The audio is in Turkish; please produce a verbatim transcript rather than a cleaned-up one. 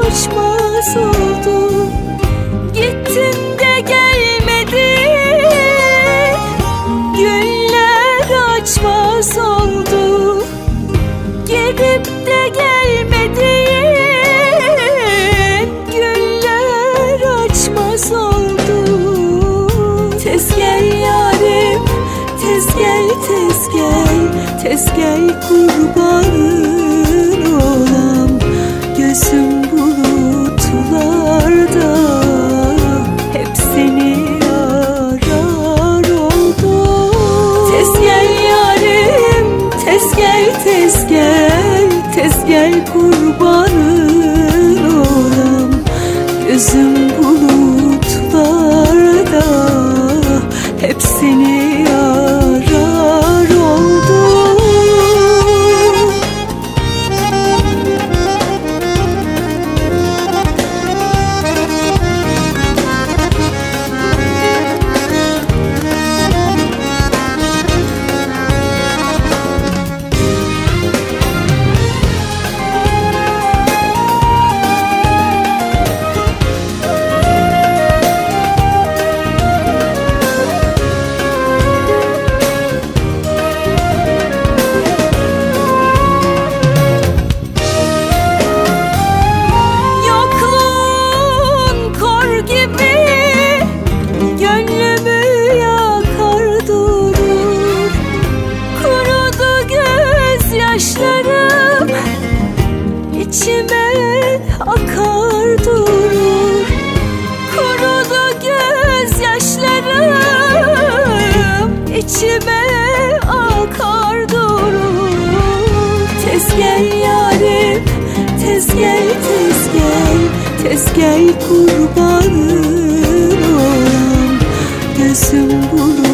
açmaz oldu. Gittin de gelmedin, güller açmaz oldu. Gidip de gelmedin, güller açmaz oldu. Tez gel yarim, tez gel, tez gel, tez gel kurbanın olam. Gözüm bulutlarda hep seni arar oldu. Tez gel yarim, tez gel, tez gel, tez gel kurbanın olam. Gözüm bulutlarda hep seni arar oldu. Yaşlarım içime akar durur. Kurudu gözyaşlarım içime akar durur. Tez gel yarim, tez gel, tez gel, tez gel kurbanın olam. Gözüm bulur